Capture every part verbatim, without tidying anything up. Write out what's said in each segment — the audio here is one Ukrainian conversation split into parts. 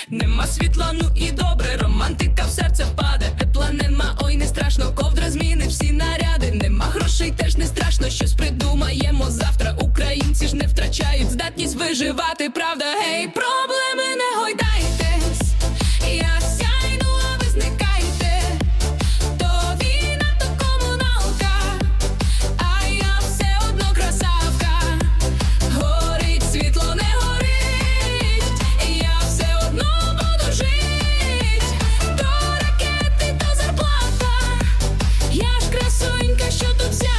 Нема світла, ну і добре, романтика в серце впаде. Тепла нема, ой, не страшно, ковдра зміни всі наряди. Нема грошей, теж не страшно, щось придумаємо завтра. Українці ж не втрачають здатність виживати, правда? Гей, проблеми не гойдайтесь, я сяйну, а ви зникайте. То війна, то комуналка, а я все одно красавка. Горить світло, не горить, я все одно буду жить. То ракети, то зарплата, я ж красунька, що тут взяти?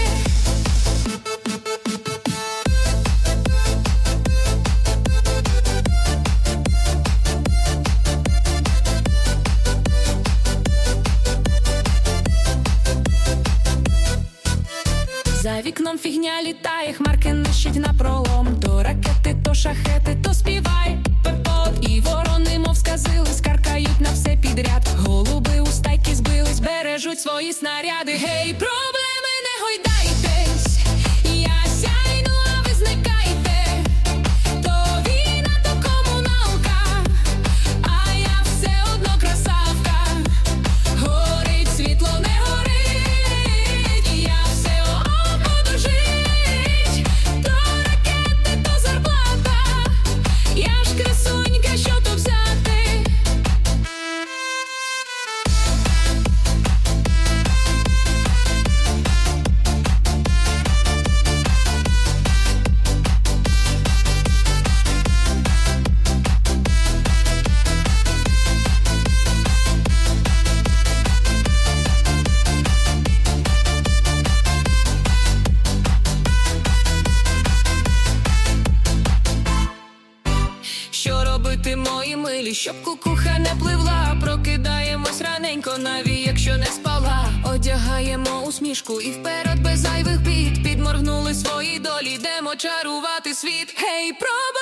За вікном фігня літає, хмарки нищить напролом. То ракети, то шахети, то співай пепот. І ворони, мов сказили, скаркають на все підряд. Голуби у стайки збились, бережуть свої снаряди. Гей, проблеми не гойдайтесь, я сяйну, а ви зникайте. То війна, то комуналка, а я все одно красавка. Горить світло, не горить, я все одно буду жить. То ракети, то зарплата, я ж красунька, що тут взяти? Що робити, мої милі, щоб кукуха не пливла? Прокидаємось раненько, навіть якщо не спала. Одягаємо усмішку і вперед без зайвих бід. Підморгнули свої долі, йдемо чарувати світ. Гей, проба!